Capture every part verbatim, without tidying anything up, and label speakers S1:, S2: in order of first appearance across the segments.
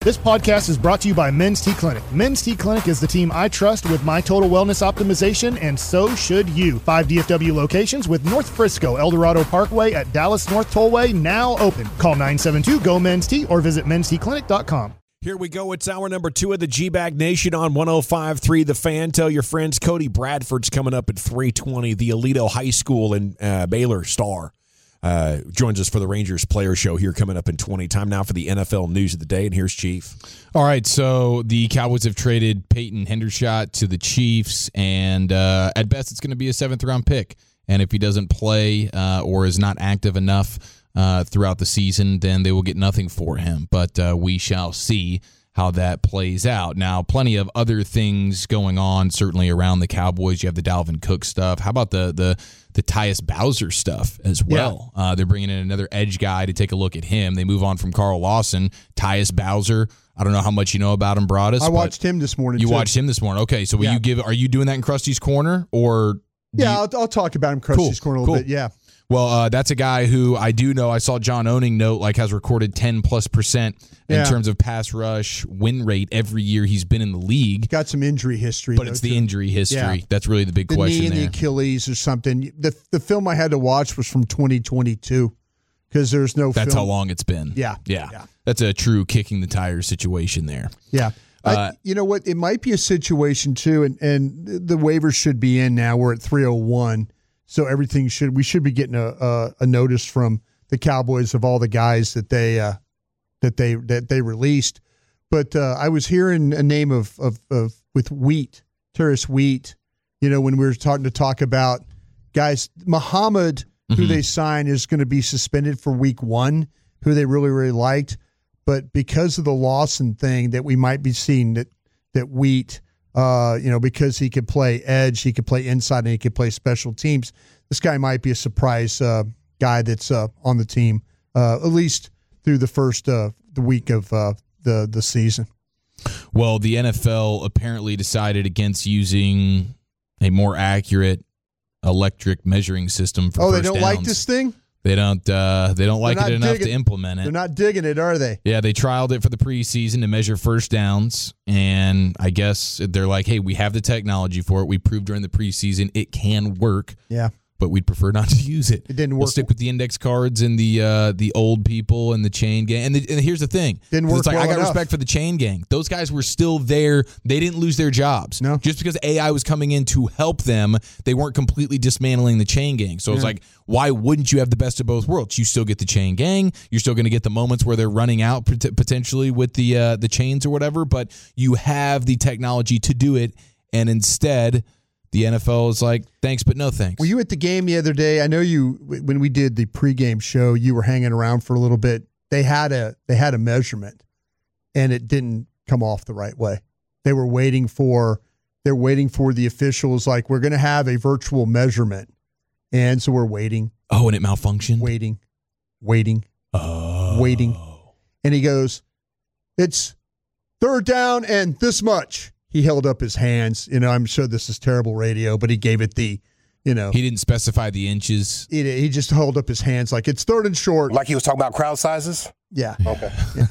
S1: This podcast is brought to you by Men's T Clinic. Men's T Clinic is the team I trust with my total wellness optimization, and so should you. Five D F W locations with North Frisco, El Dorado Parkway at Dallas North Tollway now open. Call nine seven two, G O, Men's T or visit mens t clinic dot com.
S2: Here we go. It's hour number two of the G-Bag Nation on one oh five point three The Fan. Tell your friends Cody Bradford's coming up at three twenty. The Aledo High School and uh, Baylor star uh, joins us for the Rangers Player Show here coming up in twenty. Time now for the N F L News of the Day, and here's Chief.
S3: All right, so the Cowboys have traded Peyton Hendershot to the Chiefs, and uh, at best it's going to be a seventh-round pick. And if he doesn't play uh, or is not active enough Uh, throughout the season, then they will get nothing for him. But uh, we shall see how that plays out. Now, plenty of other things going on, certainly around the Cowboys. You have the Dalvin Cook stuff. How about the the the Tyus Bowser stuff as well? Yeah. Uh, they're bringing in another edge guy to take a look at him. They move on from Carl Lawson. Tyus Bowser, I don't know how much you know about him, Broadus.
S4: I watched him this morning,
S3: You
S4: too.
S3: watched him this morning. Okay, so will
S4: yeah.
S3: you give? Are you doing that in Krusty's Corner? or?
S4: Yeah,
S3: you,
S4: I'll, I'll talk about him Krusty's
S3: cool,
S4: Corner a little
S3: cool.
S4: bit, yeah.
S3: Well, uh, that's a guy who I do know. I saw John Owning note like has recorded ten plus percent in
S4: yeah.
S3: terms of pass rush win rate every year he's been in the league.
S4: Got some injury history,
S3: but
S4: though,
S3: it's the
S4: too.
S3: injury history
S4: Yeah.
S3: that's really the big
S4: the
S3: question
S4: knee and
S3: there.
S4: the Achilles or something. The the film I had to watch was from twenty twenty-two because there's no.
S3: That's
S4: film.
S3: how long it's been.
S4: Yeah.
S3: yeah,
S4: yeah.
S3: That's a true kicking the tires situation there.
S4: Yeah.
S3: Uh,
S4: I, you know what? It might be a situation too, and and the waivers should be in now. We're at three oh one. So everything should we should be getting a, a a notice from the Cowboys of all the guys that they uh, that they that they released. But uh, I was hearing a name of of, of with Wheat, Terrace Wheat. You know, when we were talking to talk about guys, Muhammad, who
S3: mm-hmm. they
S4: signed, is going to be suspended for week one, who they really really liked, but because of the Lawson thing, that we might be seeing that that Wheat. Uh, you know, because he could play edge, he could play inside, and he could play special teams. This guy might be a surprise uh, guy that's uh, on the team, uh, at least through the first uh, the week of uh, the the season.
S3: Well, the N F L apparently decided against using a more accurate electric measuring system for
S4: oh,
S3: first
S4: they don't
S3: downs.
S4: like this thing?
S3: They don't. Uh, they don't like
S4: They're
S3: it enough
S4: digging,
S3: to implement it.
S4: They're not digging it, are they?
S3: Yeah, they trialed it for the preseason to measure first downs, and I guess they're like, "Hey, we have the technology for it. We proved during the preseason it can work.
S4: Yeah,
S3: but we'd prefer not to use it.
S4: It didn't work.
S3: We'll stick with the index cards and the uh, the old people and the chain gang. And, the, and here's the thing:
S4: didn't work.
S3: It's like
S4: well
S3: I got
S4: enough.
S3: respect for the chain gang. Those guys were still there. They didn't lose their jobs.
S4: No,
S3: just because A I was coming in to help them, they weren't completely dismantling the chain gang. So
S4: yeah.
S3: it's like, why wouldn't you have the best of both worlds? You still get the chain gang. You're still going to get the moments where they're running out pot- potentially with the uh, the chains or whatever. But you have the technology to do it, and instead, the N F L is like, thanks, but no thanks.
S4: Were you at the game the other day? I know you, when we did the pregame show, you were hanging around for a little bit. They had a they had a measurement, and it didn't come off the right way. They were waiting for they're waiting for the officials. Like, we're going to have a virtual measurement, and so we're waiting.
S3: Oh, and it malfunctioned.
S4: Waiting, waiting,
S3: oh.
S4: waiting, and he goes, "It's third down and this much." He held up his hands. You know, I'm sure this is terrible radio, but he gave it the, you know.
S3: He didn't specify the inches.
S4: He, he just held up his hands like it's third and short.
S5: Like he was talking about crowd sizes?
S4: Yeah.
S5: Okay.
S4: Yeah.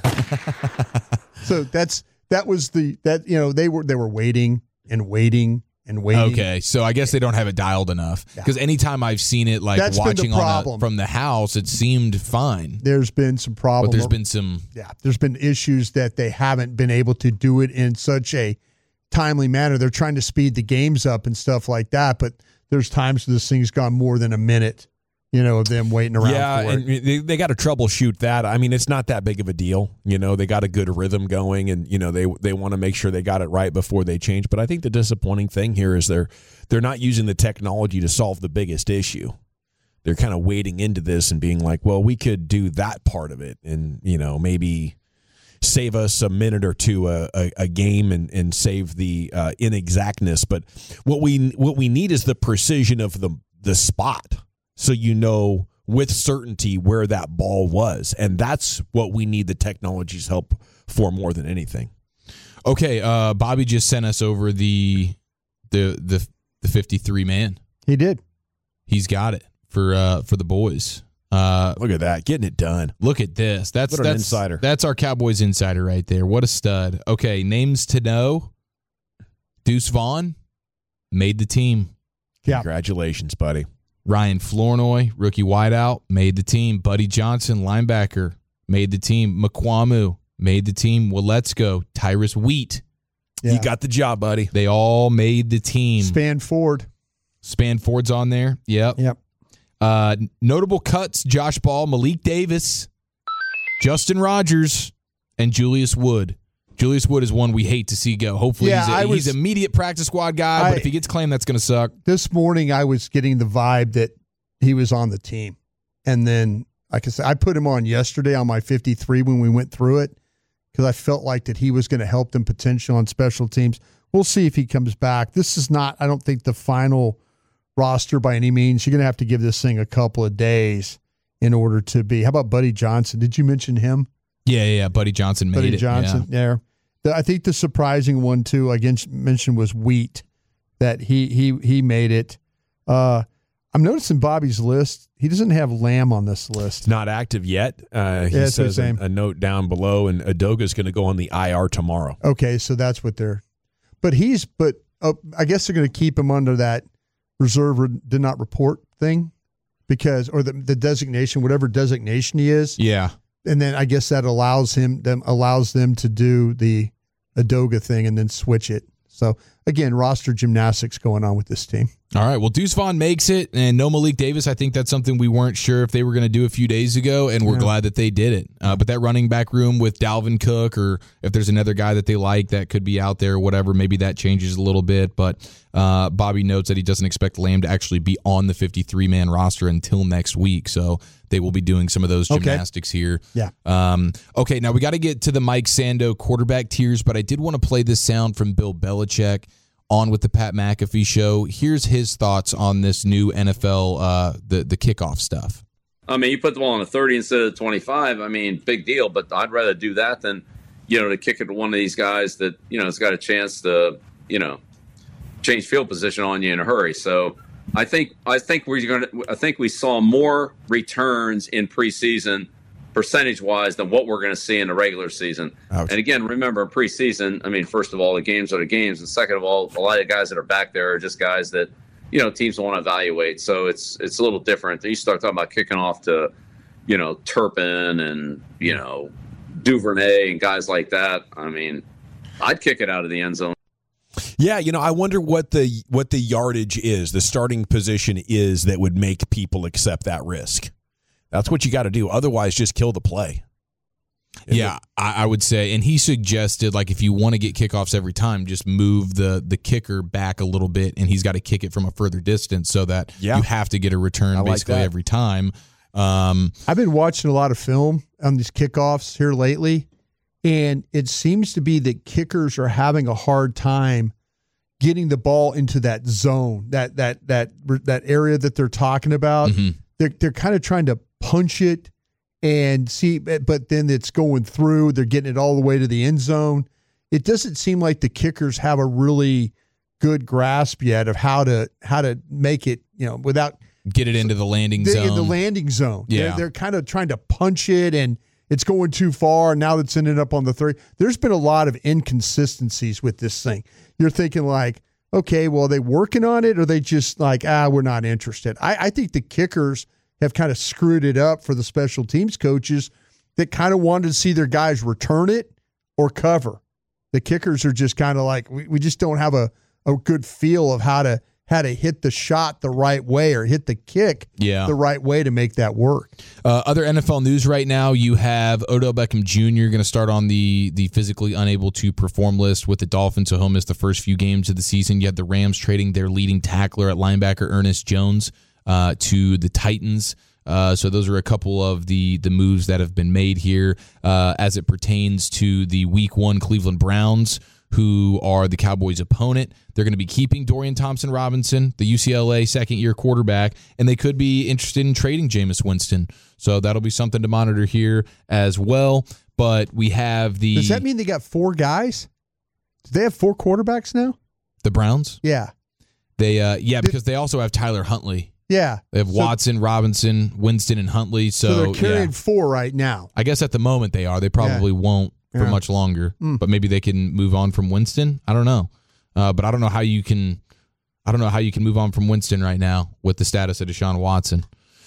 S4: So that's that was the that you know they were they were waiting and waiting and waiting.
S3: Okay, so I guess they don't have it dialed enough because
S4: Yeah.
S3: anytime I've seen it like
S4: That's been the
S3: watching on
S4: problem.
S3: a, from the house, it seemed fine.
S4: There's been some problems.
S3: But there's been some
S4: yeah. There's been issues that they haven't been able to do it in such a timely manner. They're trying to speed the games up and stuff like that, but there's times this thing's gone more than a minute, you know, of them waiting around
S2: yeah,
S4: for
S2: and
S4: it.
S2: they, they got to troubleshoot that. I mean, it's not that big of a deal. You know, they got a good rhythm going, and, you know, they they want to make sure they got it right before they change. But I think the disappointing thing here is they're they're not using the technology to solve the biggest issue. They're kind of wading into this and being like, well, we could do that part of it and, you know, maybe save us a minute or two a, a, a game and, and save the uh, inexactness. But what we what we need is the precision of the the spot, so you know with certainty where that ball was, and that's what we need the technology's help for more than anything.
S3: Okay, uh, Bobby just sent us over the the the the fifty-three man.
S4: He did.
S3: He's got it for uh, for the boys. Uh,
S2: Look at that, getting it done.
S3: look at this. That's
S2: What an
S3: that's
S2: insider.
S3: That's our Cowboys insider right there. What a stud. Okay, names to know. Deuce Vaughn made the team.
S4: Yeah.
S2: Congratulations, buddy.
S3: Ryan Flournoy, rookie wideout, made the team. Buddy Johnson, linebacker, made the team. McQuamu made the team. Waletsko, Tyrus Wheat.
S4: Yeah.
S2: You got the job, buddy.
S3: They all made the team.
S4: Span Ford.
S3: Spanford's on there. Yep.
S4: Yep.
S3: Uh, notable cuts: Josh Ball, Malik Davis, Justin Rogers, and Julius Wood. Julius Wood is one we hate to see go. Hopefully,
S4: Yeah,
S3: he's, a,
S4: I was-
S3: he's immediate practice squad guy,
S4: I-
S3: but if he gets claimed, that's going to suck.
S4: This morning, I was getting the vibe that he was on the team. And then, like I said, I put him on yesterday on my fifty-three when we went through it because I felt like that he was going to help them potentially on special teams. We'll see if he comes back. This is not, I don't think, the final roster by any means. You're going to have to give this thing a couple of days in order to be. How about Buddy Johnson? Did you mention him?
S3: Yeah, yeah, yeah. Buddy Johnson made
S4: Buddy
S3: it.
S4: Johnson, yeah. The, I think the surprising one too, again mentioned was Wheat, that he he he made it. Uh, I'm noticing Bobby's list. He doesn't have Lamb on this list.
S2: Not active yet. Uh, he
S4: Yeah, that's what
S2: says
S4: I'm
S2: a,
S4: saying.
S2: a note down below, and Adoga's going to go on the I R tomorrow.
S4: Okay, so that's what they're. But he's but uh, I guess they're going to keep him under that reserve or did not report thing, because or the the designation, whatever designation he is,
S3: Yeah.
S4: and then I guess that allows him them allows them to do the Adoga thing and then switch it. So again, roster gymnastics going on with this team.
S3: All right. Well, Deuce Vaughn makes it, and no Malik Davis. I think that's something we weren't sure if they were going to do a few days ago, and we're
S4: Yeah.
S3: glad that they did it. Uh, but that running back room with Dalvin Cook, or if there's another guy that they like that could be out there or whatever, maybe that changes a little bit. But uh, Bobby notes that he doesn't expect Lamb to actually be on the fifty-three man roster until next week. So they will be doing some of those
S4: Okay.
S3: gymnastics here.
S4: Yeah.
S3: Um, okay, now we got to get to the Mike Sando quarterback tiers, but I did want to play this sound from Bill Belichick on with the Pat McAfee show. Here's his thoughts on this new N F L, uh, the the kickoff stuff.
S5: I mean, you put the ball on a thirty instead of twenty-five. I mean, big deal. But I'd rather do that than, you know, to kick it to one of these guys that, you know, has got a chance to, you know, change field position on you in a hurry. So I think I think we're going to. I think we saw more returns in preseason, percentage wise, than what we're going to see in the regular season.
S2: Ouch.
S5: And again, remember, in preseason, I mean, first of all, the games are the games, and second of all, a lot of guys that are back there are just guys that, you know, teams want to evaluate. So it's it's a little different. You start talking about kicking off to, you know, Turpin and, you know, Duvernay and guys like that. I mean, I'd kick it out of the end zone.
S2: Yeah, you know, I wonder what the what the yardage is, the starting position is that would make people accept that risk. That's what you got to do. Otherwise, just kill the play.
S3: Yeah, I, I would say, and he suggested, like, if you want to get kickoffs every time, just move the the kicker back a little bit, and he's got to kick it from a further distance so that
S2: Yeah.
S3: you have to get a return
S2: I like
S3: basically
S2: that.
S3: every time. Um,
S4: I've been watching a lot of film on these kickoffs here lately, and it seems to be that kickers are having a hard time getting the ball into that zone, that that that that area that they're talking about.
S3: mhm.
S4: They're they're kind of trying to punch it and see, but then it's going through. They're getting it all the way to the end zone. It doesn't seem like the kickers have a really good grasp yet of how to how to make it, you know, without
S3: Get it into the landing
S4: the,
S3: zone.
S4: in the landing zone.
S3: Yeah.
S4: They're, they're kind of trying to punch it, and it's going too far. Now it's ended up on the thirty. There's been a lot of inconsistencies with this thing. You're thinking like, okay, well, are they working on it, or are they just like, ah, we're not interested? I, I think the kickers have kind of screwed it up for the special teams coaches that kind of wanted to see their guys return it or cover. The kickers are just kind of like, we, we just don't have a, a good feel of how to how to hit the shot the right way or hit the kick
S3: Yeah.
S4: the right way to make that work.
S3: Uh, other N F L news right now, you have Odell Beckham Junior going to start on the the physically unable to perform list with the Dolphins, so he'll miss the first few games of the season. You have the Rams trading their leading tackler at linebacker, Ernest Jones, uh, to the Titans. Uh, so those are a couple of the the moves that have been made here uh, as it pertains to the Week One Cleveland Browns, who are the Cowboys' opponent. They're going to be keeping Dorian Thompson-Robinson, the U C L A second-year quarterback, and they could be interested in trading Jameis Winston. So that'll be something to monitor here as well. But we have the
S4: Does that mean they got four guys? Do they have four quarterbacks now?
S3: the Browns.
S4: Yeah.
S3: They uh, yeah, because they also have Tyler Huntley
S4: Yeah.
S3: They have
S4: So-
S3: Watson, Robinson, Winston, and Huntley. So,
S4: So they're carrying
S3: yeah.
S4: four right now.
S3: I guess at the moment they are. They probably won't for
S4: Yeah.
S3: much longer.
S4: Mm.
S3: But maybe they can move on from Winston. I don't know. Uh, but I don't know how you can. I don't know how you can move on from Winston right now with the status of Deshaun Watson.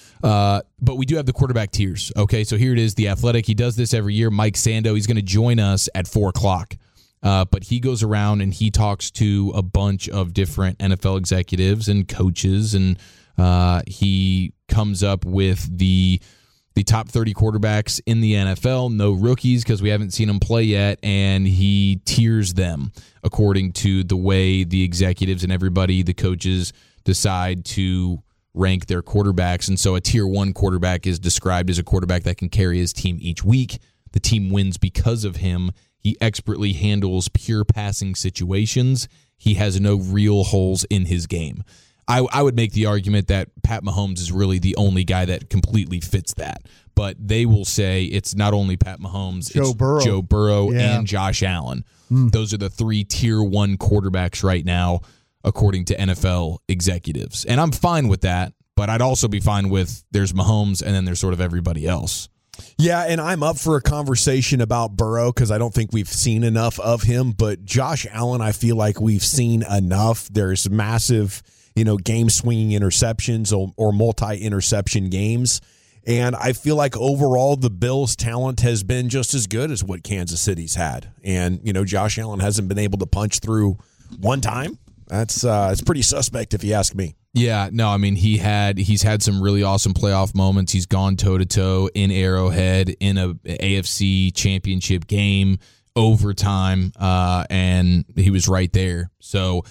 S3: Uh, but we do have the quarterback tiers. Okay, so here it is. The Athletic. He does this every year. Mike Sando. He's going to join us at four o'clock. Uh, but he goes around and he talks to a bunch of different N F L executives and coaches, and uh, he comes up with the the top thirty quarterbacks in the N F L. No rookies because we haven't seen them play yet, and he tiers them according to the way the executives and everybody, the coaches, decide to rank their quarterbacks. And so a tier one quarterback is described as a quarterback that can carry his team each week. The team wins because of him. He expertly handles pure passing situations. He has no real holes in his game. I, I would make the argument that Pat Mahomes is really the only guy that completely fits that. But they will say it's not only Pat Mahomes,
S4: Joe
S3: it's
S4: Burrow.
S3: Joe Burrow
S4: Yeah.
S3: and Josh Allen. Mm. Those are the three tier one quarterbacks right now, according to N F L executives. And I'm fine with that, but I'd also be fine with there's Mahomes and then there's sort of everybody else.
S2: Yeah, and I'm up for a conversation about Burrow because I don't think we've seen enough of him. But Josh Allen, I feel like we've seen enough. There's massive, you know, game-swinging interceptions or, or multi-interception games. And I feel like overall the Bills' talent has been just as good as what Kansas City's had. And, you know, Josh Allen hasn't been able to punch through one time. That's uh, it's pretty suspect if you ask me.
S3: Yeah, no, I mean he had he's had some really awesome playoff moments. He's gone toe to toe in Arrowhead in a A F C championship game, overtime, uh, and he was right there. So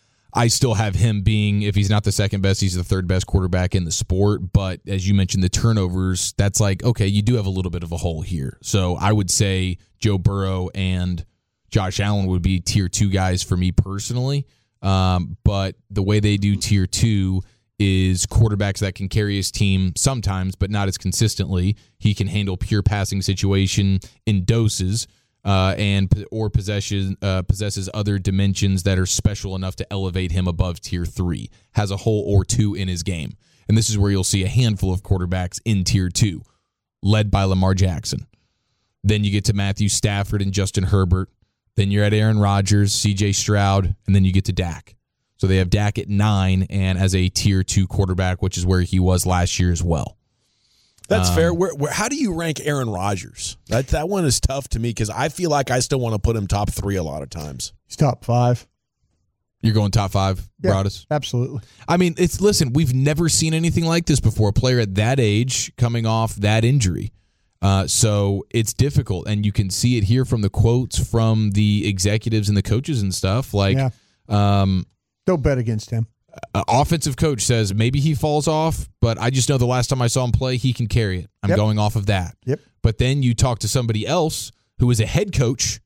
S3: I still have him being, if he's not the second best, he's the third best quarterback in the sport. But as you mentioned, the turnovers, that's like, okay, you do have a little bit of a hole here. So I would say Joe Burrow and Josh Allen would be tier two guys for me personally. Um, but the way they do tier two is quarterbacks that can carry his team sometimes, but not as consistently. He can handle pure passing situation in doses, uh, and or possession uh, possesses other dimensions that are special enough to elevate him above tier three. Has a hole or two in his game, and this is where you'll see a handful of quarterbacks in tier two, led by Lamar Jackson. Then you get to Matthew Stafford and Justin Herbert. Then you're at Aaron Rodgers, C J Stroud, and then you get to Dak. So they have Dak at nine and as a tier two quarterback, which is where he was last year as well.
S2: That's
S3: um,
S2: fair. Where, where, how do you rank Aaron Rodgers? That that one is tough to me because I feel like I still want to put him top three a lot of times.
S4: He's top five.
S3: You're going top five,
S4: Yeah,
S3: Broadus?
S4: absolutely.
S3: I mean, it's listen, we've never seen anything like this before. A player at that age coming off that injury. Uh, so it's difficult, and you can see it here from the quotes from the executives and the coaches and stuff. Like,
S4: Yeah.
S3: um,
S4: Don't bet against him.
S3: uh, offensive coach says maybe he falls off, but I just know the last time I saw him play, he can carry it. I'm
S4: Yep.
S3: going off of that.
S4: Yep.
S3: But then you talk to somebody else who is a head coach,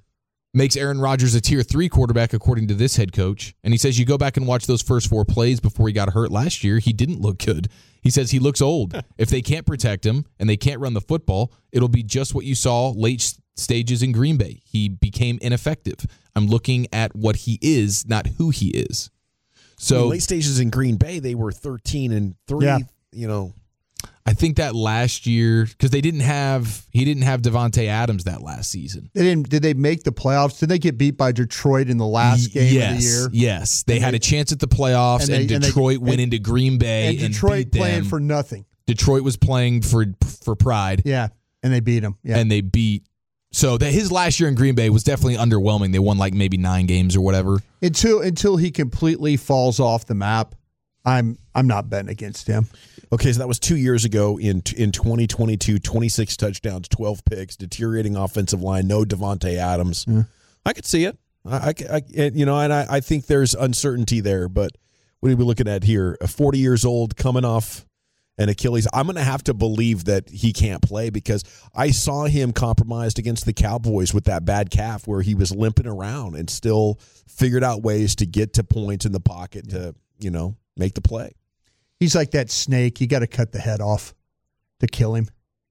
S3: makes Aaron Rodgers a tier three quarterback according to this head coach, and he says you go back and watch those first four plays before he got hurt last year, he didn't look good. He says he looks old. If they can't protect him and they can't run the football, it'll be just what you saw late stages in Green Bay. He became ineffective. I'm looking at what he is, not who he is. So
S2: I mean, late stages in Green Bay, they were thirteen and three.
S4: Yeah.
S2: You know,
S3: I think that last year, because they didn't have he didn't have Devontae Adams that last season.
S4: They didn't. Did they make the playoffs? Did they get beat by Detroit in the last game
S3: yes,
S4: of the year?
S3: Yes, they
S4: And
S3: had
S4: they-
S3: a chance at the playoffs,
S4: and
S3: and,
S4: they- and they-
S3: Detroit went
S4: and-
S3: into Green Bay
S4: And
S3: and,
S4: Detroit
S3: beat
S4: playing
S3: them.
S4: for nothing.
S3: Detroit was playing for for pride,
S4: Yeah, and they beat them. Yeah,
S3: and they beat. So that his last year in Green Bay was definitely underwhelming. They won like maybe nine games or whatever.
S4: until until he completely falls off the map, I'm I'm not betting against him.
S2: okay, so that was two years ago in in twenty twenty-two, twenty-six touchdowns, twelve picks, deteriorating offensive line, no Devontae Adams.
S4: Yeah.
S2: I could see it. I, I, I you know, and I, I think there's uncertainty there. But what are we looking at here? A forty years old coming off an Achilles. I'm going to have to believe that he can't play because I saw him compromised against the Cowboys with that bad calf where he was limping around and still figured out ways to get to points in the pocket to, you know, make the play.
S4: He's like that snake. You got to cut the head off to kill him.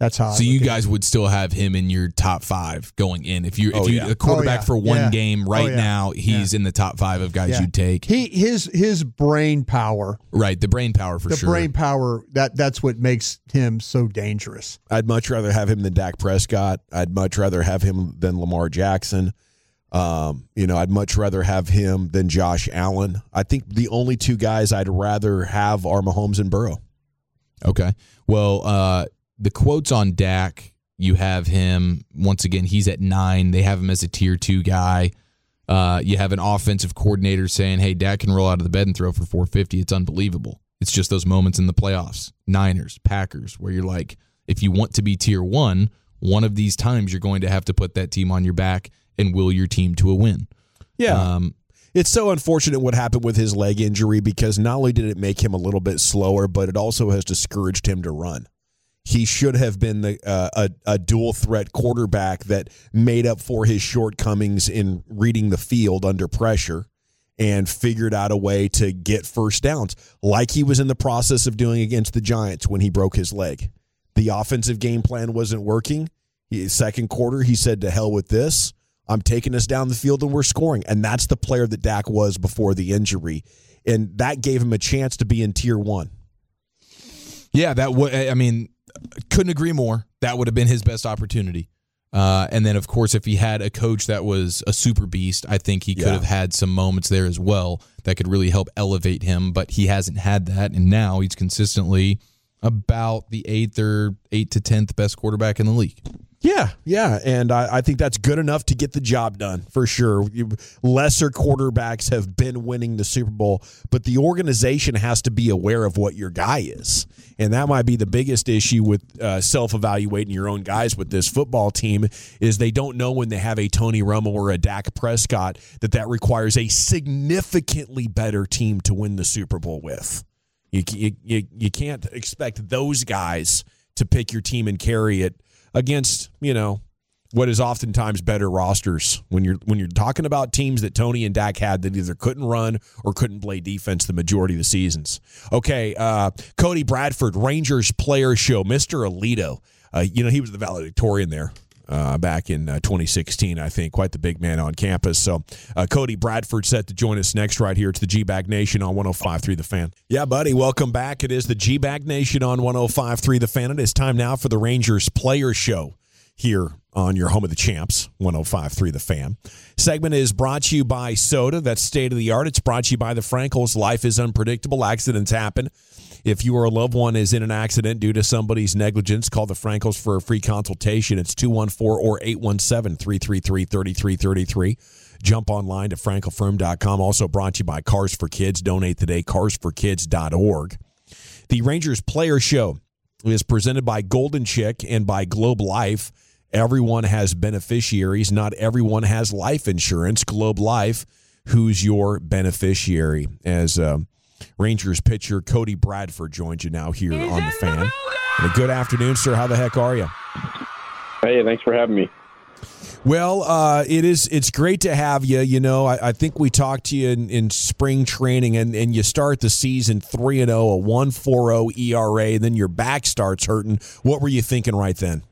S4: That's how.
S3: So
S4: I
S3: you
S4: look at
S3: guys
S4: it.
S3: would still have him in your top five going in if you if
S2: Oh,
S3: you
S2: yeah.
S3: a quarterback
S4: Oh, yeah.
S3: for one
S4: Yeah.
S3: game right
S4: Oh, yeah.
S3: now, he's
S4: Yeah.
S3: in the top five of guys
S4: Yeah.
S3: you'd take.
S4: He his his brain power,
S3: Right, the brain power for
S4: the
S3: sure.
S4: brain power that that's what makes him so dangerous.
S2: I'd much rather have him than Dak Prescott. I'd much rather have him than Lamar Jackson. Um, you know, I'd much rather have him than Josh Allen. I think the only two guys I'd rather have are Mahomes and Burrow.
S3: Okay. Well, uh, the quotes on Dak, you have him, once again, he's at nine. They have him as a tier two guy. Uh, you have an offensive coordinator saying, hey, Dak can roll out of the bed and throw for four fifty. It's unbelievable. It's just those moments in the playoffs. Niners, Packers, where you're like, if you want to be tier one, one of these times you're going to have to put that team on your back and will your team to a win.
S2: Yeah.
S3: Um,
S2: It's so unfortunate what happened with his leg injury because not only did it make him a little bit slower, but it also has discouraged him to run. He should have been the uh, a, a dual threat quarterback that made up for his shortcomings in reading the field under pressure and figured out a way to get first downs like he was in the process of doing against the Giants when he broke his leg. The offensive game plan wasn't working. He, second quarter, he said, to hell with this. I'm taking us down the field and we're scoring. And that's the player that Dak was before the injury. And that gave him a chance to be in tier one.
S3: Yeah, that would, I mean, couldn't agree more. That would have been his best opportunity. Uh, and then, of course, if he had a coach that was a super beast, I think he could
S2: Yeah.
S3: have had some moments there as well that could really help elevate him. But he hasn't had that. And now he's consistently about the eighth or eighth to tenth best quarterback in the league.
S2: Yeah, yeah, and I, I think that's good enough to get the job done, for sure. You, lesser quarterbacks have been winning the Super Bowl, but the organization has to be aware of what your guy is, and that might be the biggest issue with uh, self-evaluating your own guys with this football team is they don't know when they have a Tony Romo or a Dak Prescott that that requires a significantly better team to win the Super Bowl with. You, you, you, you can't expect those guys to pick your team and carry it against, you know, what is oftentimes better rosters when you're when you're talking about teams that Tony and Dak had that either couldn't run or couldn't play defense the majority of the seasons. Okay, uh, Cody Bradford, Rangers Player Show, Mister Alito. Uh, you know, he was the valedictorian there uh, back in uh, twenty sixteen, I think. Quite the big man on campus. So uh, Cody Bradford set to join us next right here. It's the G-Bag Nation on one oh five point three The Fan. Yeah, buddy, welcome back. It is the G-Bag Nation on one oh five point three The Fan. It is time now for the Rangers Player Show here on your home of the champs, one oh five point three The Fan. Segment is brought to you by Soda. That's state-of-the-art. It's brought to you by the Frankels. Life is unpredictable. Accidents happen. If you or a loved one is in an accident due to somebody's negligence, call the Frankels for a free consultation. It's two one four or eight one seven, three three three, three three three three. Jump online to frankel firm dot com. Also brought to you by Cars for Kids. Donate today, cars for kids dot org. The Rangers Player Show is presented by Golden Chick and by Globe Life. Everyone has beneficiaries. Not everyone has life insurance. Globe Life, who's your beneficiary? As um, Rangers pitcher Cody Bradford joins you now here
S6: He's
S2: on The Fan. And a good afternoon, sir. How the heck are you?
S6: Hey, thanks for having me.
S2: Well, uh, it is. It's great to have you. You know, I, I think we talked to you in, in spring training, and, and you start the season three and zero, a one point four oh E R A. Then your back starts hurting. What were you thinking right then?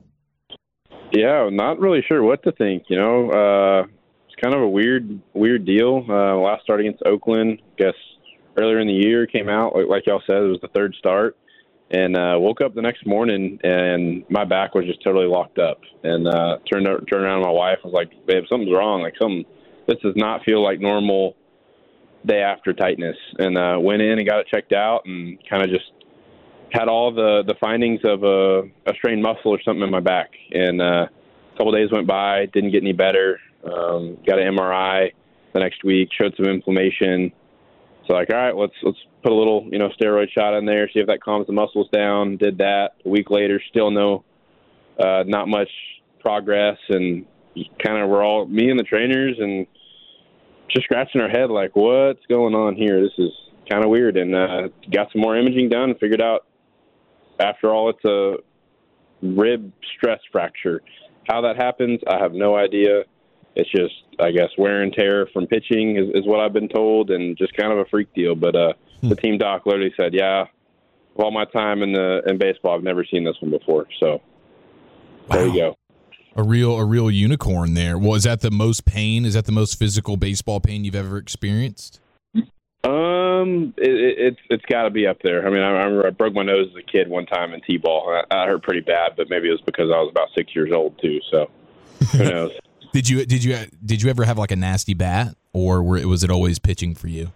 S6: Yeah, not really sure what to think. You know, uh, it's kind of a weird, weird deal. Uh, last start against Oakland, I guess earlier in the year, came out like, like y'all said, it was the third start, and uh, woke up the next morning and my back was just totally locked up. And uh, turned turned around to my wife, was like, "Babe, something's wrong. Like, some this does not feel like normal day after tightness." And uh, went in and got it checked out, and kind of just had all the, the findings of a, a strained muscle or something in my back. And uh, a couple of days went by, didn't get any better. Um, got an M R I the next week, showed some inflammation. So like, all right, let's let's put a little, you know, steroid shot in there, see if that calms the muscles down. Did that. A week later, still no, uh, not much progress. And kind of we're all, me and the trainers, and just scratching our head like, what's going on here? This is kind of weird. And uh, got some more imaging done and figured out, after all, it's a rib stress fracture. How that happens, I have no idea. It's just, I guess, wear and tear from pitching is, is what I've been told, and just kind of a freak deal. But uh, hmm. the team doc literally said, yeah, of all my time in the in baseball, I've never seen this one before. So wow. There you go.
S3: A real a real unicorn there. Well, is that the most pain? Is that the most physical baseball pain you've ever experienced?
S6: Um, it, it, it's it's got to be up there. I mean, I, I remember I broke my nose as a kid one time in t-ball. I, I hurt pretty bad, but maybe it was because I was about six years old too. So who knows?
S3: Did you did you did you ever have like a nasty bat, or were, was it always pitching for you?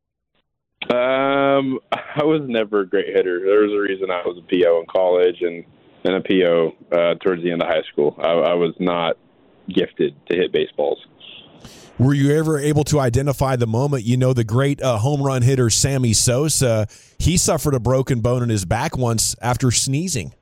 S6: Um, I was never a great hitter. There was a reason I was a P O in college and and a P O uh, towards the end of high school. I, I was not gifted to hit baseballs.
S2: Were you ever able to identify the moment? You know, the great uh, home run hitter Sammy Sosa, he suffered a broken bone in his back once after sneezing.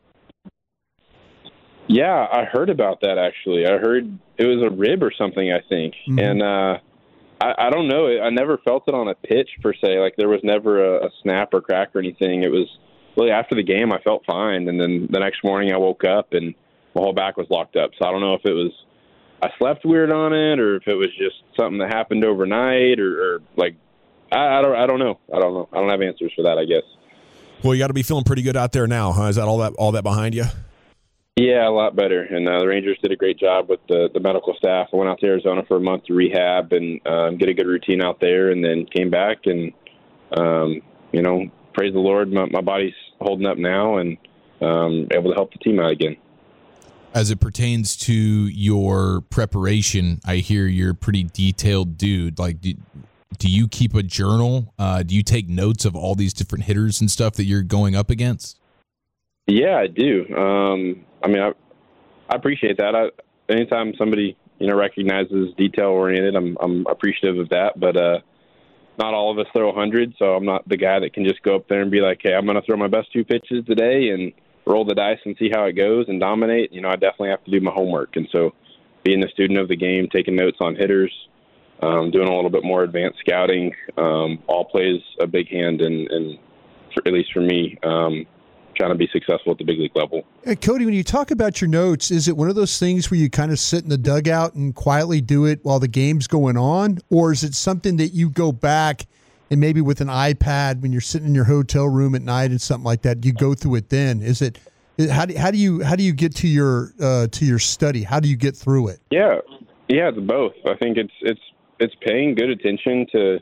S6: Yeah, I heard about that, actually. I heard it was a rib or something, I think. Mm-hmm. And uh, I, I don't know. I never felt it on a pitch, per se. Like, there was never a, a snap or crack or anything. It was really after the game, I felt fine. And then the next morning I woke up and my whole back was locked up. So I don't know if it was I slept weird on it, or if it was just something that happened overnight, or, or like, I, I don't, I don't know. I don't know. I don't have answers for that, I guess.
S2: Well, you got to be feeling pretty good out there now, huh? Is that all that, all that behind you?
S6: Yeah, a lot better. And uh, the Rangers did a great job with the, the medical staff. I went out to Arizona for a month to rehab and um, get a good routine out there, and then came back and, um, you know, praise the Lord, my, my body's holding up now and um, able to help the team out again.
S3: As it pertains to your preparation, I hear you're a pretty detailed dude. Like, do, do you keep a journal? Uh, do you take notes of all these different hitters and stuff that you're going up against?
S6: Yeah, I do. Um, I mean, I, I appreciate that. I, anytime somebody, you know, recognizes detail-oriented, I'm, I'm appreciative of that. But uh, not all of us throw one hundred, so I'm not the guy that can just go up there and be like, hey, I'm going to throw my best two pitches today and roll the dice and see how it goes and dominate. You know, I definitely have to do my homework. And so being a student of the game, taking notes on hitters, um, doing a little bit more advanced scouting, um, all plays a big hand in, in for, at least for me, um, trying to be successful at the big league level.
S4: And Cody, when you talk about your notes, is it one of those things where you kind of sit in the dugout and quietly do it while the game's going on? Or is it something that you go back and maybe with an iPad when you're sitting in your hotel room at night and something like that, you go through it then? Is it how do, how do you how do you get to your uh, to your study? How do you get through it?
S6: Yeah, yeah, it's both. I think it's it's it's paying good attention to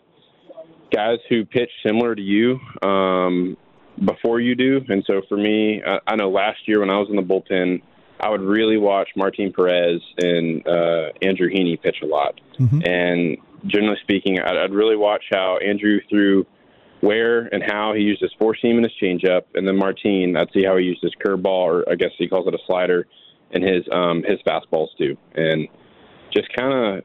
S6: guys who pitch similar to you um, before you do. And so for me, I, I know last year when I was in the bullpen, I would really watch Martin Perez and uh, Andrew Heaney pitch a lot. Mm-hmm. And generally speaking, I'd, I'd really watch how Andrew threw where and how he used his four seam and his changeup, and then Martin, I'd see how he used his curveball, or I guess he calls it a slider, and his um, his fastballs too, and just kind of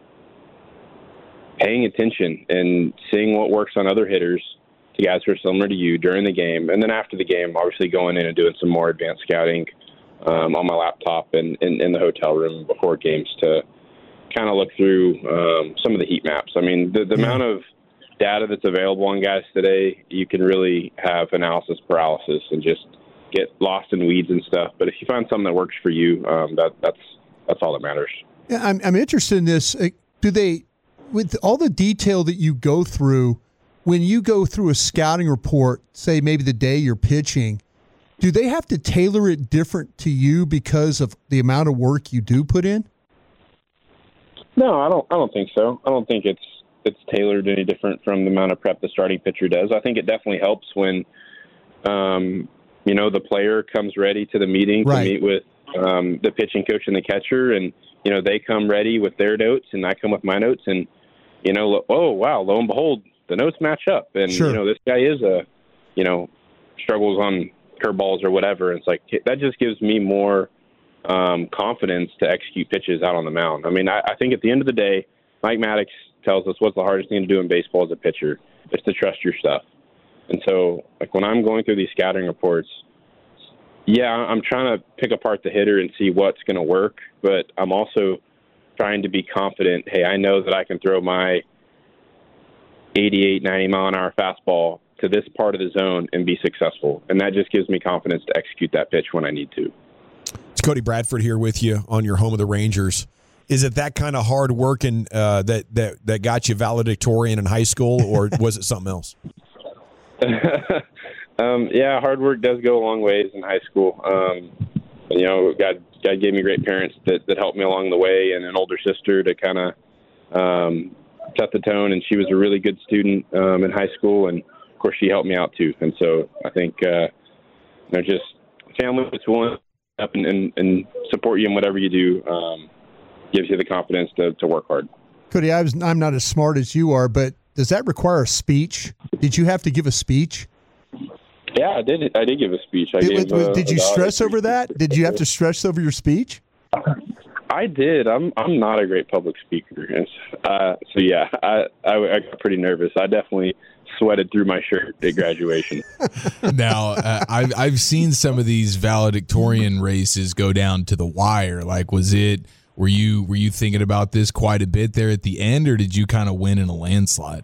S6: paying attention and seeing what works on other hitters, to guys who are similar to you during the game, and then after the game, obviously going in and doing some more advanced scouting um, on my laptop and in, in the hotel room before games to kind of look through um, some of the heat maps. I mean, the, the yeah. amount of data that's available on guys today, you can really have analysis paralysis and just get lost in weeds and stuff. But if you find something that works for you, um, that that's that's all that matters.
S4: Yeah, I'm I'm interested in this. Do they, with all the detail that you go through, when you go through a scouting report, say maybe the day you're pitching, do they have to tailor it different to you because of the amount of work you do put in?
S6: No, I don't. I don't think so. I don't think it's it's tailored any different from the amount of prep the starting pitcher does. I think it definitely helps when, um, you know, the player comes ready to the meeting right. to meet with um, the pitching coach and the catcher, and you know they come ready with their notes, and I come with my notes, and you know, oh wow, lo and behold, the notes match up, and sure. you know this guy is a, you know, struggles on curveballs or whatever. And it's like that just gives me more um, confidence to execute pitches out on the mound. I mean, I, I think at the end of the day, Mike Maddox tells us what's the hardest thing to do in baseball as a pitcher. It's to trust your stuff. And so, like, when I'm going through these scouting reports, yeah, I'm trying to pick apart the hitter and see what's going to work, but I'm also trying to be confident, hey, I know that I can throw my eighty-eight, ninety mile an hour fastball to this part of the zone and be successful. And that just gives me confidence to execute that pitch when I need to.
S2: It's Cody Bradford here with you on your home of the Rangers. Is it that kind of hard work and uh, that, that that got you valedictorian in high school, or was it something else?
S6: Um, yeah, hard work does go a long ways in high school. Um, you know, God, God gave me great parents that, that helped me along the way, and an older sister to kind of um, set the tone. And she was a really good student um, in high school, and of course, she helped me out too. And so I think uh, you know, just family that's willing to up and, and, and support you in whatever you do um, gives you the confidence to, to work hard.
S4: Cody, I was, I'm not as smart as you are, but does that require a speech? Did you have to give a speech?
S6: Yeah, I did. I did give a speech. I
S4: Did,
S6: gave,
S4: was,
S6: uh,
S4: did you
S6: a
S4: stress over that? Did you have to stress over your speech?
S6: I did. I'm I'm not a great public speaker, uh, so yeah, I, I I got pretty nervous. I definitely sweated through my shirt at graduation.
S3: Now, uh, I've I've seen some of these valedictorian races go down to the wire. Like, was it? Were you were you thinking about this quite a bit there at the end, or did you kind of win in a landslide?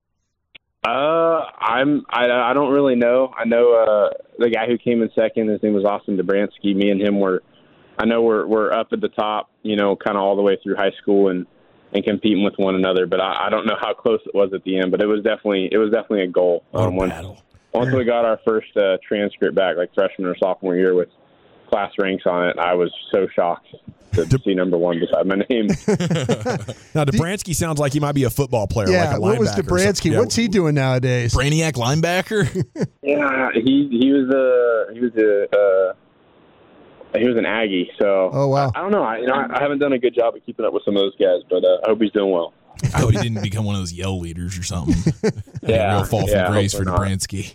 S6: Uh, I'm I I don't really know. I know uh, the guy who came in second. His name was Austin Dobransky. Me and him were. I know we're we're up at the top, you know, kind of all the way through high school and, and competing with one another. But I, I don't know how close it was at the end. But it was definitely it was definitely a goal. Um, once, once we got our first uh, transcript back, like freshman or sophomore year, with class ranks on it, I was so shocked to De- see number one beside my name.
S2: Now, Dobransky sounds like he might be a football player.
S4: Yeah,
S2: like a
S4: what was
S2: Dobransky?
S4: Yeah. What's he doing nowadays?
S3: Brainiac linebacker.
S6: yeah, he he was a he was a. Uh, He was an Aggie, so
S4: oh wow!
S6: I, I don't know. I, you know, I, I haven't done a good job of keeping up with some of those guys, but uh, I hope he's doing well.
S3: I hope he didn't become one of those yell leaders or something.
S6: yeah,
S3: real fall from
S6: yeah,
S3: grace for Dobransky.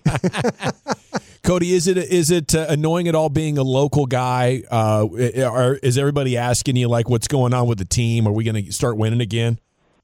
S2: Cody, is it is it uh, annoying at all being a local guy? Uh, are, is everybody asking you like what's going on with the team? Are we going to start winning again?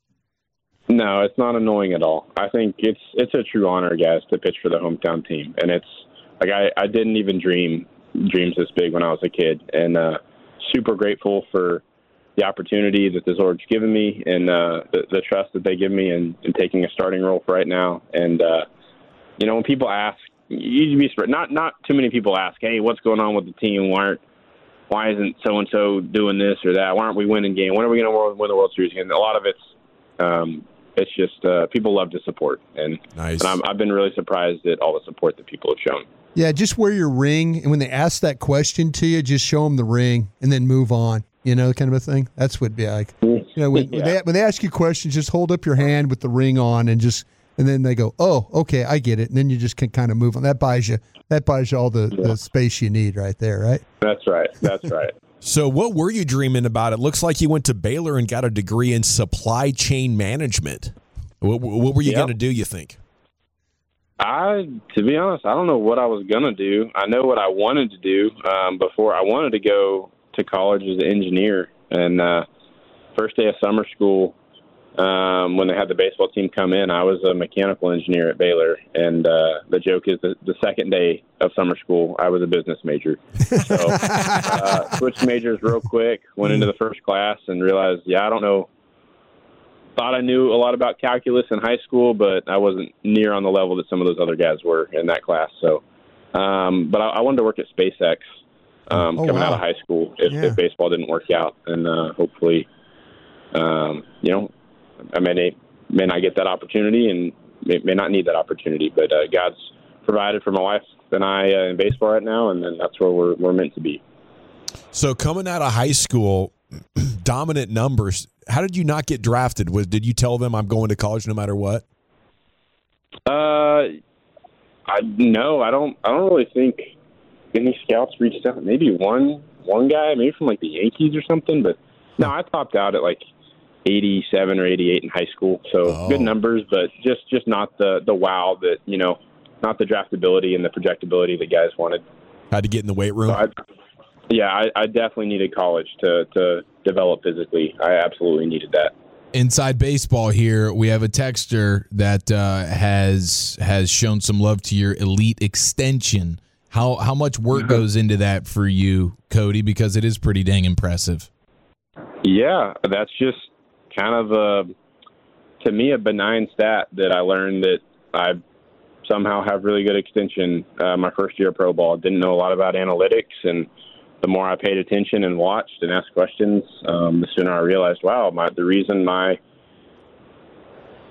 S6: No, it's not annoying at all. I think it's it's a true honor, guys, to pitch for the hometown team, and it's like I, I didn't even dream. dreams this big when I was a kid, and uh, super grateful for the opportunity that the Zords given me and uh, the, the trust that they give me in, in taking a starting role for right now. And, uh, you know, when people ask, you'd be not not too many people ask, hey, what's going on with the team? Why aren't why isn't so-and-so doing this or that? Why aren't we winning game? When are we going to win the World Series again? A lot of it's um, it's just uh, people love to support. And,
S2: nice.
S6: and I'm, I've been really surprised at all the support that people have shown.
S4: Yeah, just wear your ring, and when they ask that question to you, just show them the ring, and then move on. You know, kind of a thing. That's what it'd be like. You know, when, yeah. when, they, when they ask you questions, just hold up your hand with the ring on, and just and then they go, "Oh, okay, I get it." And then you just can kind of move on. That buys you that buys you all the, yeah. the space you need right there, right?
S6: That's right. That's right.
S2: So, what were you dreaming about? It looks like you went to Baylor and got a degree in supply chain management. What, what were you yep. going to do? You think?
S6: I, to be honest, I don't know what I was going to do. I know what I wanted to do um, before. I wanted to go to college as an engineer. And uh, first day of summer school, um, when they had the baseball team come in, I was a mechanical engineer at Baylor. And uh, the joke is that the second day of summer school, I was a business major. So uh, switched majors real quick, went into the first class and realized, yeah, I don't know. Thought I knew a lot about calculus in high school, but I wasn't near on the level that some of those other guys were in that class. So, um, but I, I wanted to work at SpaceX um, oh, coming wow. out of high school if, yeah. if baseball didn't work out, and uh, hopefully, um, you know, I may may not get that opportunity and may, may not need that opportunity, but uh, God's provided for my wife and I uh, in baseball right now, and then that's where we're we're meant to be.
S2: So coming out of high school, dominant numbers. How did you not get drafted? Was did you tell them I'm going to college no matter what?
S6: Uh, I no, I don't. I don't really think any scouts reached out. Maybe one one guy, maybe from like the Yankees or something. But no, I topped out at like eighty-seven or eighty-eight in high school. So oh. good numbers, but just just not the the wow that you know, not the draftability and the projectability that guys wanted.
S2: Had to get in the weight room.
S6: So I, yeah, I, I definitely needed college to to develop physically. I absolutely needed that.
S3: Inside baseball here, we have a texter that uh, has has shown some love to your elite extension. How how much work goes into that for you, Cody? Because it is pretty dang impressive.
S6: Yeah, that's just kind of a, to me, a benign stat that I learned that I somehow have really good extension. Uh, my first year of pro ball, didn't know a lot about analytics, and the more I paid attention and watched and asked questions, um, the sooner I realized, wow, my, the reason my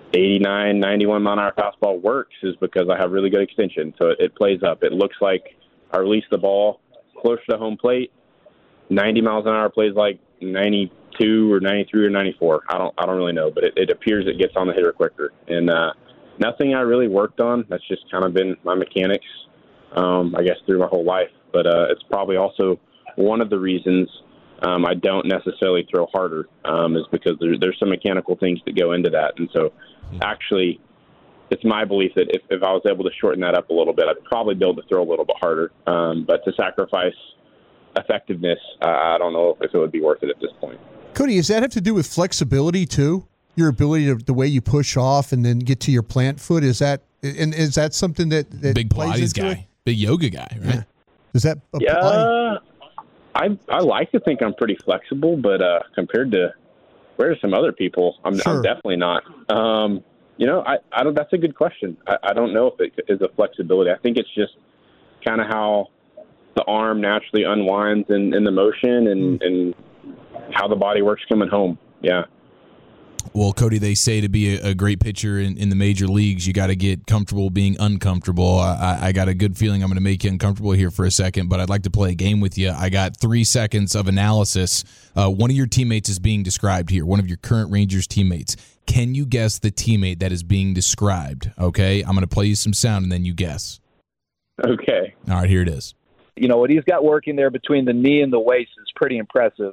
S6: eighty-nine, ninety-one mile an hour fastball works is because I have really good extension. So it, it plays up. It looks like I release the ball closer to home plate. ninety miles an hour plays like ninety-two or ninety-three or ninety-four. I don't I don't really know, but it, it appears it gets on the hitter quicker. And uh, nothing I really worked on. That's just kind of been my mechanics, um, I guess, through my whole life. But uh, it's probably also one of the reasons um, I don't necessarily throw harder um, is because there, there's some mechanical things that go into that. And so actually it's my belief that if, if I was able to shorten that up a little bit, I'd probably be able to throw a little bit harder. Um, but to sacrifice effectiveness, uh, I don't know if it would be worth it at this point.
S4: Cody, does that have to do with flexibility too? Your ability to the way you push off and then get to your plant foot, is that and is that something that, that
S3: big Pilates guy, it? Big yoga guy, right?
S4: Yeah. Does that apply?
S6: Yeah, I I like to think I'm pretty flexible, but uh, compared to where some other people, I'm, sure. I'm definitely not. Um, you know, I, I don't. That's a good question. I, I don't know if it is a flexibility. I think it's just kind of how the arm naturally unwinds in, in the motion and, mm. and how the body works coming home. Yeah.
S3: Well, Cody, they say to be a, a great pitcher in, in the major leagues, you got to get comfortable being uncomfortable. I, I got a good feeling I'm going to make you uncomfortable here for a second, but I'd like to play a game with you. I got three seconds of analysis. Uh, one of your teammates is being described here, one of your current Rangers teammates. Can you guess the teammate that is being described? Okay, I'm going to play you some sound, and then you guess.
S6: Okay.
S3: All right, here it is.
S7: You know, what he's got working there between the knee and the waist is pretty impressive.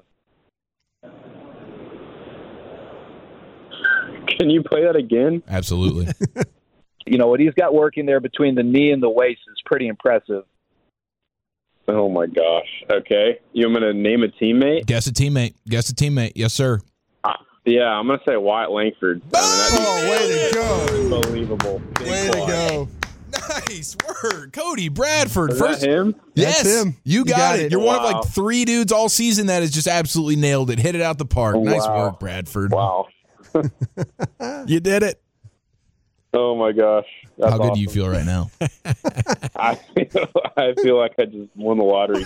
S6: Can you play that again?
S3: Absolutely.
S7: You know, what he's got working there between the knee and the waist is pretty impressive.
S6: Oh, my gosh. Okay. You want me to name a teammate?
S3: Guess a teammate. Guess a teammate. Yes, sir.
S6: Uh, yeah, I'm going to say Wyatt Langford. I mean,
S4: oh, way to go.
S6: Unbelievable. Big
S4: way
S6: boy.
S4: to go.
S3: Nice work. Cody Bradford.
S6: Is
S3: First,
S6: that him?
S3: Yes,
S4: That's him.
S3: You got,
S4: You got
S3: it.
S4: it.
S3: You're
S6: Wow.
S3: one of like three dudes all season that has just absolutely nailed it. Hit it out the park. Nice
S6: Wow.
S3: work, Bradford.
S6: Wow.
S2: You did it.
S6: Oh, my gosh. That's
S3: How good
S6: awesome.
S3: do you feel right now?
S6: I feel, I feel like I just won the lottery.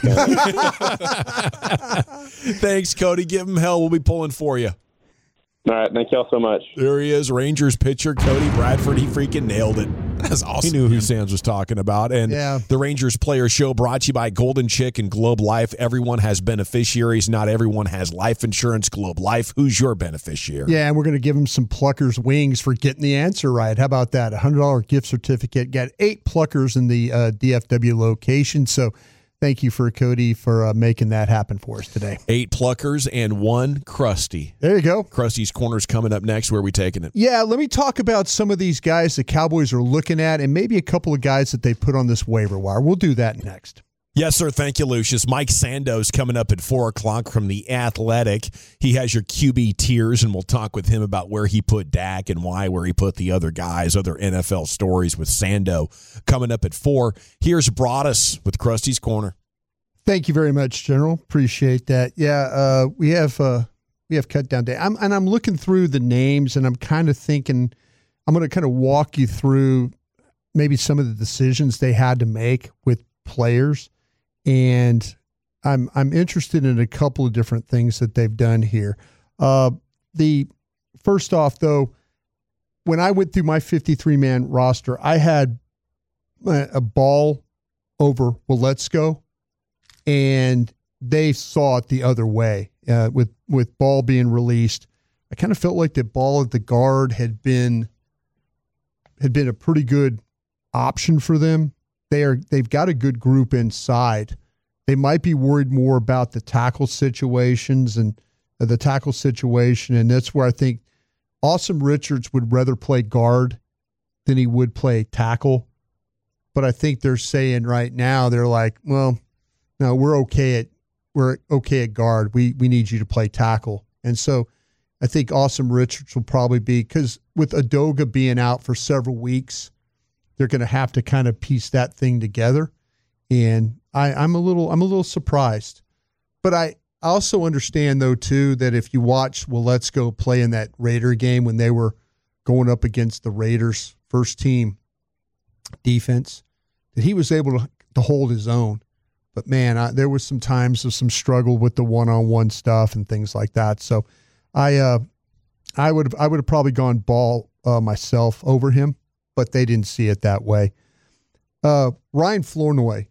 S2: Thanks, Cody. Give him hell. We'll be pulling for you.
S6: All right. Thank y'all so much.
S2: There he is, Rangers pitcher Cody Bradford. He freaking nailed it.
S3: That's awesome.
S2: He knew who Sands was talking about. And
S4: Yeah.
S2: the Rangers Player Show brought to you by Golden Chick and Globe Life. Everyone has beneficiaries. Not everyone has life insurance. Globe Life, who's your beneficiary?
S4: Yeah, and we're going to give him some Pluckers wings for getting the answer right. How about that? A one hundred dollars gift certificate. Got eight Pluckers in the uh, D F W location. So thank you for Cody for uh, making that happen for us today.
S2: Eight Pluckers and one Krusty.
S4: There you go.
S2: Krusty's Corner's coming up next. Where are we taking it?
S4: Yeah, let me talk about some of these guys the Cowboys are looking at and maybe a couple of guys that they put on this waiver wire. We'll do that next.
S2: Yes, sir. Thank you, Lucius. Mike Sandoz coming up at four o'clock from The Athletic. He has your Q B tiers, and we'll talk with him about where he put Dak and why, where he put the other guys, other N F L stories with Sando coming up at four. Here's Broadus with Krusty's Corner.
S4: Thank you very much, General. Appreciate that. Yeah, uh, we have uh, we have cut down day. I'm, and I'm looking through the names, and I'm kind of thinking I'm going to kind of walk you through maybe some of the decisions they had to make with players, and I'm I'm interested in a couple of different things that they've done here. Uh, the first off, though, when I went through my fifty-three man roster, I had a, a Ball over Weletsko. And they saw it the other way uh, with with Ball being released. I kind of felt like the Ball at the guard had been had been a pretty good option for them. They are they've got a good group inside. They might be worried more about the tackle situations and uh, the tackle situation, and that's where I think Awesome Richards would rather play guard than he would play tackle. But I think they're saying right now they're like, well. No, we're okay at we're okay at guard. We we need you to play tackle, and so I think Awesome Richards will probably be because with Adoga being out for several weeks, they're going to have to kind of piece that thing together. And I, I'm a little I'm a little surprised, but I also understand though too that if you watch Weletsko play in that Raider game when they were going up against the Raiders first team defense, that he was able to, to hold his own. But, man, I, there was some times of some struggle with the one-on-one stuff and things like that. So I uh, I would have I would have probably gone Ball uh, myself over him, but they didn't see it that way. Uh, Ryan Flournoy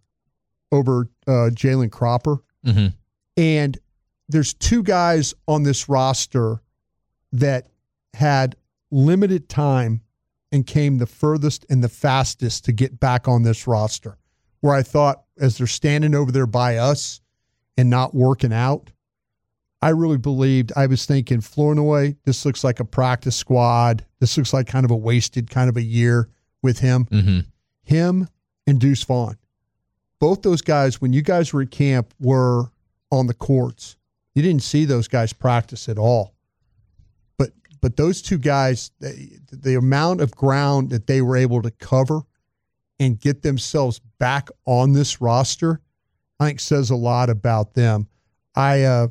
S4: over uh, Jalen Cropper.
S3: Mm-hmm.
S4: And there's two guys on this roster that had limited time and came the furthest and the fastest to get back on this roster, where I thought as they're standing over there by us and not working out, I really believed, I was thinking, Flournoy, this looks like a practice squad. This looks like kind of a wasted kind of a year with him.
S3: Mm-hmm.
S4: Him and Deuce Vaughn. Both those guys, when you guys were at camp, were on the courts. You didn't see those guys practice at all. But but those two guys, they, the amount of ground that they were able to cover and get themselves back on this roster, I think says a lot about them. I uh,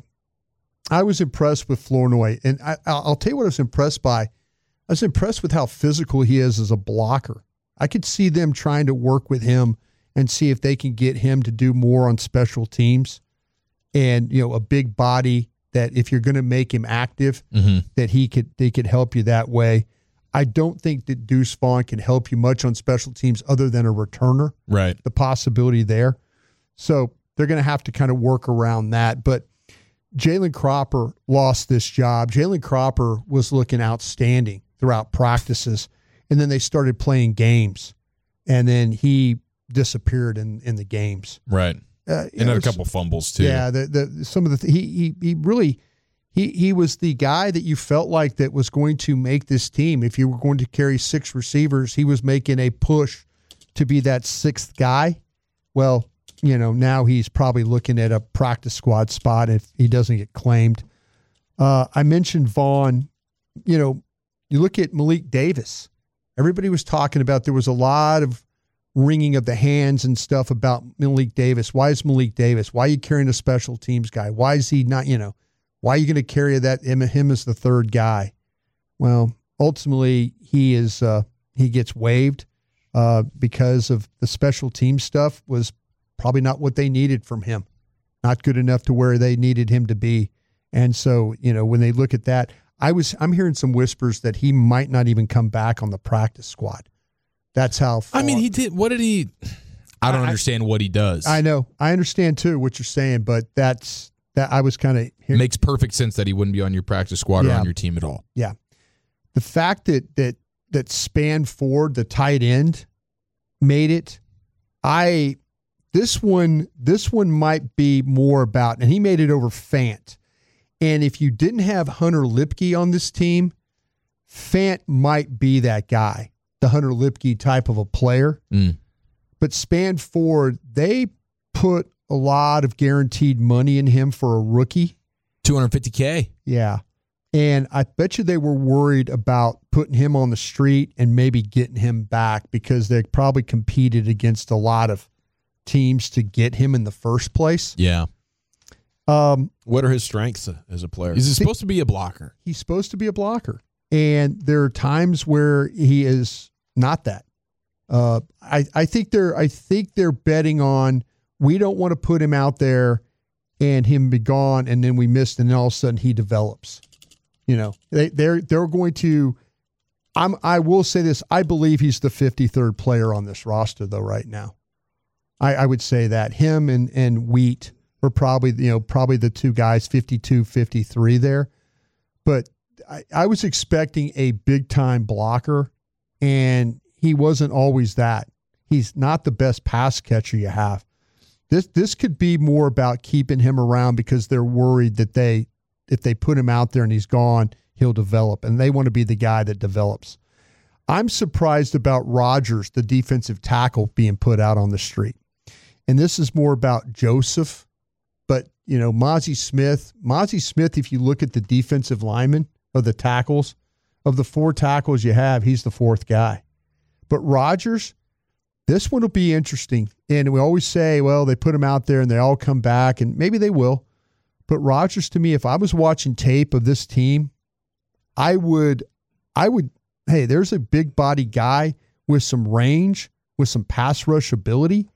S4: I was impressed with Flournoy, and I, I'll tell you what I was impressed by. I was impressed with how physical he is as a blocker. I could see them trying to work with him and see if they can get him to do more on special teams. And, you know, a big body that if you're going to make him active,
S3: mm-hmm.
S4: that he could they could help you that way. I don't think that Deuce Vaughn can help you much on special teams other than a returner.
S3: Right.
S4: The possibility there. So they're going to have to kind of work around that. But Jalen Cropper lost this job. Jalen Cropper was looking outstanding throughout practices, and then they started playing games, and then he disappeared in, in the games.
S3: Right.
S4: Uh,
S3: and had a couple fumbles too.
S4: Yeah, the the some of the th- he he he really he he was the guy that you felt like that was going to make this team. If you were going to carry six receivers, he was making a push to be that sixth guy. Well, you know, now he's probably looking at a practice squad spot if he doesn't get claimed. Uh, I mentioned Vaughn. You know, you look at Malik Davis. Everybody was talking about there was a lot of wringing of the hands and stuff about Malik Davis. Why is Malik Davis? Why are you carrying a special teams guy? Why is he not, you know, why are you going to carry that him, him as the third guy? Well, ultimately he is, uh, he gets waived uh, because of the special team stuff was probably not what they needed from him. Not good enough to where they needed him to be. And so, you know, when they look at that, I was, I'm hearing some whispers that he might not even come back on the practice squad. That's how far.
S3: I mean, he did. What did he? I don't
S4: I,
S3: understand what he does.
S4: I know. I understand too what you're saying, but that's that. I was kind of
S3: makes perfect sense that he wouldn't be on your practice squad
S4: yeah.
S3: or on your team at all.
S4: Yeah, the fact that that that Span Ford, the tight end, made it. I this one this one might be more about, and he made it over Fant. And if you didn't have Hunter Lipke on this team, Fant might be that guy. The Hunter Lipke type of a player.
S3: Mm.
S4: But Span Ford, they put a lot of guaranteed money in him for a rookie.
S3: two hundred fifty K.
S4: Yeah. And I bet you they were worried about putting him on the street and maybe getting him back because they probably competed against a lot of teams to get him in the first place.
S3: Yeah.
S4: Um,
S2: what are his strengths as a player?
S3: He's supposed to be a blocker.
S4: He's supposed to be a blocker. And there are times where he is not that. Uh, I, I think they're I think they're betting on we don't want to put him out there and him be gone and then we missed and then all of a sudden he develops. You know, they they're they're going to I'm I will say this, I believe he's the fifty-third player on this roster though right now. I, I would say that. Him and, and Wheat are probably you know, probably the two guys, fifty-two, fifty-three there. But I, I was expecting a big-time blocker, and he wasn't always that. He's not the best pass catcher you have. This this could be more about keeping him around because they're worried that they, if they put him out there and he's gone, he'll develop, and they want to be the guy that develops. I'm surprised about Rogers, the defensive tackle, being put out on the street. And this is more about Joseph, but, you know, Mozzie Smith. Mozzie Smith, if you look at the defensive linemen, of the tackles, of the four tackles you have, he's the fourth guy. But Rogers, this one will be interesting. And we always say, well, they put him out there and they all come back, and maybe they will. But Rogers, to me, if I was watching tape of this team, I would, I would, hey, there's a big body guy with some range, with some pass rush ability.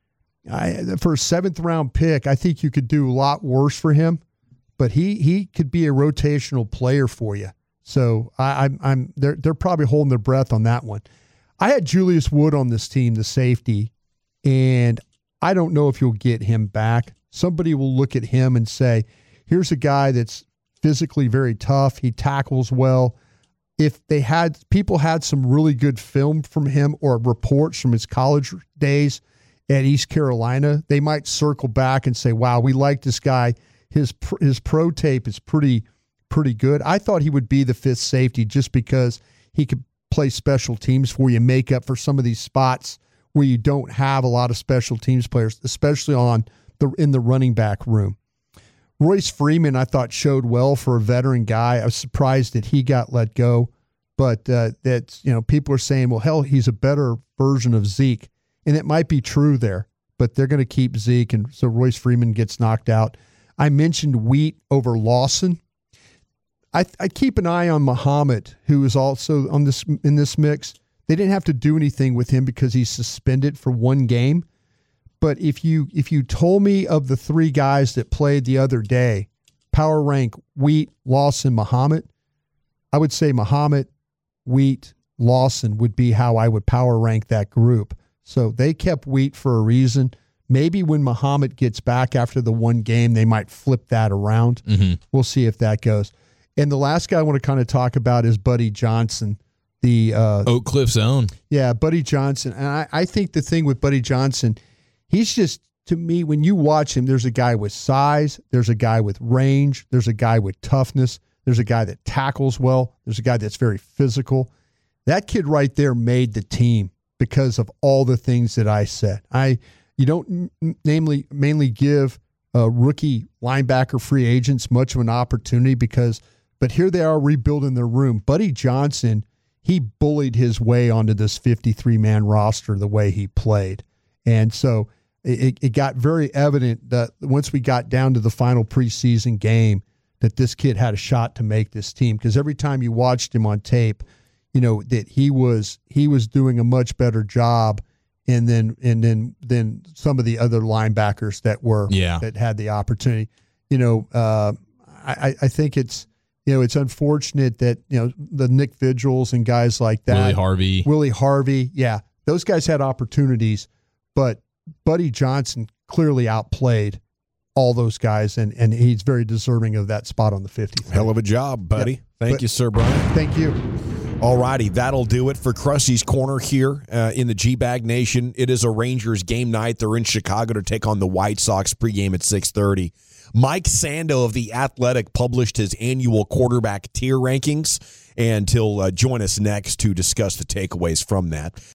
S4: I, for a seventh round pick, I think you could do a lot worse for him. But he he could be a rotational player for you. So I, I'm, I'm they're they're probably holding their breath on that one. I had Julius Wood on this team, the safety, and I don't know if you'll get him back. Somebody will look at him and say, here's a guy that's physically very tough. He tackles well. If they had people had some really good film from him or reports from his college days at East Carolina, they might circle back and say, wow, we like this guy. His his pro tape is pretty pretty good. I thought he would be the fifth safety just because he could play special teams for you, make up for some of these spots where you don't have a lot of special teams players, especially on the in the running back room. Royce Freeman, I thought, showed well for a veteran guy. I was surprised that he got let go, but uh, that's, you know, people are saying, well, hell, he's a better version of Zeke, and it might be true there, but they're going to keep Zeke, and so Royce Freeman gets knocked out. I mentioned Wheat over Lawson. I, I keep an eye on Muhammad, who is also on this in this mix. They didn't have to do anything with him because he's suspended for one game. But if you if you told me of the three guys that played the other day, power rank Wheat, Lawson, Muhammad, I would say Muhammad, Wheat, Lawson would be how I would power rank that group. So they kept Wheat for a reason. Maybe when Muhammad gets back after the one game, they might flip that around.
S3: Mm-hmm.
S4: We'll see if that goes. And the last guy I want to kind of talk about is Buddy Johnson. The uh,
S3: Oak Cliff's own.
S4: Yeah, Buddy Johnson. And I, I think the thing with Buddy Johnson, he's just, to me, when you watch him, there's a guy with size, there's a guy with range, there's a guy with toughness, there's a guy that tackles well, there's a guy that's very physical. That kid right there made the team because of all the things that I said. I you don't n- namely mainly give uh, rookie linebacker free agents much of an opportunity because, but here they are rebuilding their room. Buddy Johnson, he bullied his way onto this fifty-three man roster the way he played. And so it, it got very evident that once we got down to the final preseason game that this kid had a shot to make this team, because every time you watched him on tape, you know, that he was he was doing a much better job and then and then then some of the other linebackers that were
S3: yeah.
S4: that had the opportunity. You know, uh, I, I think it's you know, it's unfortunate that, you know, the Nick Vigils and guys like that.
S3: Willie Harvey.
S4: Willie Harvey, yeah. Those guys had opportunities, but Buddy Johnson clearly outplayed all those guys, and, and he's very deserving of that spot on the fifty.
S2: Hell of a job, buddy.
S4: Yeah.
S2: Thank
S4: But-
S2: you, Sir Brian.
S4: Thank you.
S2: All righty, that'll do it for Krusty's Corner here uh, in the G-Bag Nation. It is a Rangers game night. They're in Chicago to take on the White Sox pregame at six thirty. Mike Sando of The Athletic published his annual quarterback tier rankings, and he'll uh, join us next to discuss the takeaways from that.